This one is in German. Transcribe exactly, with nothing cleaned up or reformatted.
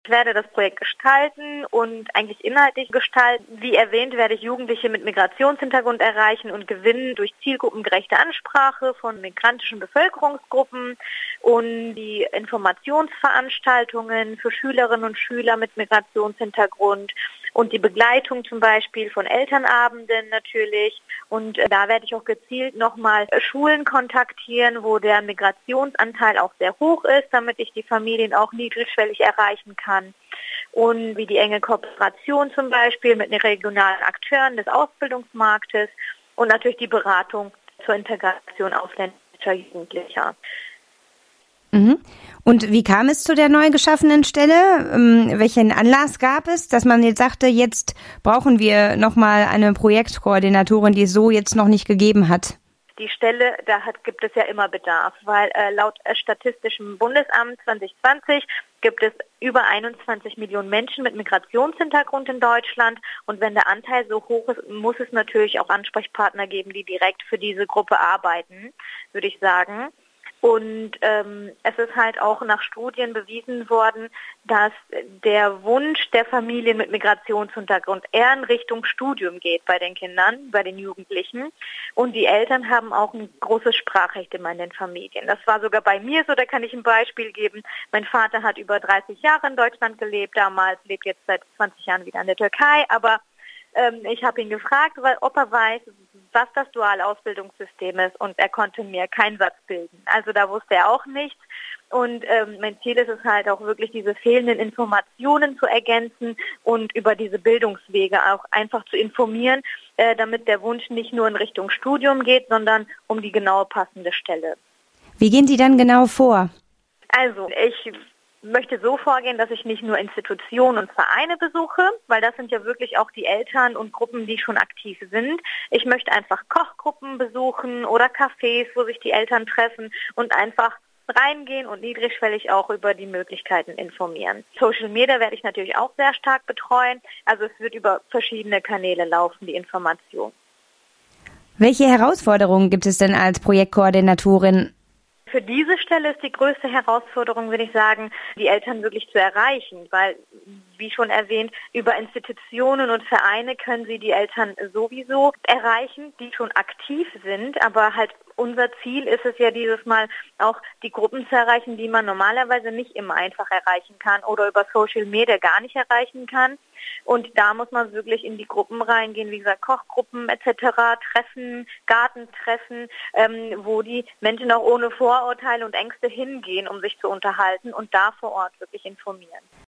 Ich werde das Projekt gestalten und eigentlich inhaltlich gestalten. Wie erwähnt, werde ich Jugendliche mit Migrationshintergrund erreichen und gewinnen durch zielgruppengerechte Ansprache von migrantischen Bevölkerungsgruppen und die Informationsveranstaltungen für Schülerinnen und Schüler mit Migrationshintergrund und die Begleitung zum Beispiel von Elternabenden natürlich. Und da werde ich auch gezielt nochmal Schulen kontaktieren, wo der Migrationsanteil auch sehr hoch ist, damit ich die Familien auch niedrigschwellig erreichen kann. Und wie die enge Kooperation zum Beispiel mit den regionalen Akteuren des Ausbildungsmarktes und natürlich die Beratung zur Integration ausländischer Jugendlicher. Mhm. Und wie kam es zu der neu geschaffenen Stelle? Ähm, welchen Anlass gab es, dass man jetzt sagte, jetzt brauchen wir nochmal eine Projektkoordinatorin, die es so jetzt noch nicht gegeben hat? Die Stelle, da hat, gibt es ja immer Bedarf, weil äh, laut äh, Statistischem Bundesamt zwanzig zwanzig gibt es über einundzwanzig Millionen Menschen mit Migrationshintergrund in Deutschland. Und wenn der Anteil so hoch ist, muss es natürlich auch Ansprechpartner geben, die direkt für diese Gruppe arbeiten, würde ich sagen. Und ähm, es ist halt auch nach Studien bewiesen worden, dass der Wunsch der Familien mit Migrationshintergrund eher in Richtung Studium geht bei den Kindern, bei den Jugendlichen. Und die Eltern haben auch ein großes Sprachrecht immer in den Familien. Das war sogar bei mir so, da kann ich ein Beispiel geben. Mein Vater hat über dreißig Jahre in Deutschland gelebt, damals lebt jetzt seit zwanzig Jahren wieder in der Türkei, aber ähm, ich habe ihn gefragt, weil, ob er weiß, was das duale Ausbildungssystem ist, und er konnte mir keinen Satz bilden. Also da wusste er auch nichts. Und ähm, mein Ziel ist es halt auch wirklich, diese fehlenden Informationen zu ergänzen und über diese Bildungswege auch einfach zu informieren, äh, damit der Wunsch nicht nur in Richtung Studium geht, sondern um die genaue passende Stelle. Wie gehen Sie dann genau vor? Also ich möchte so vorgehen, dass ich nicht nur Institutionen und Vereine besuche, weil das sind ja wirklich auch die Eltern und Gruppen, die schon aktiv sind. Ich möchte einfach Kochgruppen besuchen oder Cafés, wo sich die Eltern treffen und einfach reingehen und niedrigschwellig auch über die Möglichkeiten informieren. Social Media werde ich natürlich auch sehr stark betreuen. Also es wird über verschiedene Kanäle laufen, die Information. Welche Herausforderungen gibt es denn als Projektkoordinatorin? Für diese Stelle ist die größte Herausforderung, würde ich sagen, die Eltern wirklich zu erreichen, weil, wie schon erwähnt, über Institutionen und Vereine können sie die Eltern sowieso erreichen, die schon aktiv sind, aber halt unser Ziel ist es ja dieses Mal auch, die Gruppen zu erreichen, die man normalerweise nicht immer einfach erreichen kann oder über Social Media gar nicht erreichen kann. Und da muss man wirklich in die Gruppen reingehen, wie gesagt, Kochgruppen et cetera, Treffen, Gartentreffen, ähm, wo die Menschen auch ohne Vorurteile und Ängste hingehen, um sich zu unterhalten und da vor Ort wirklich informieren.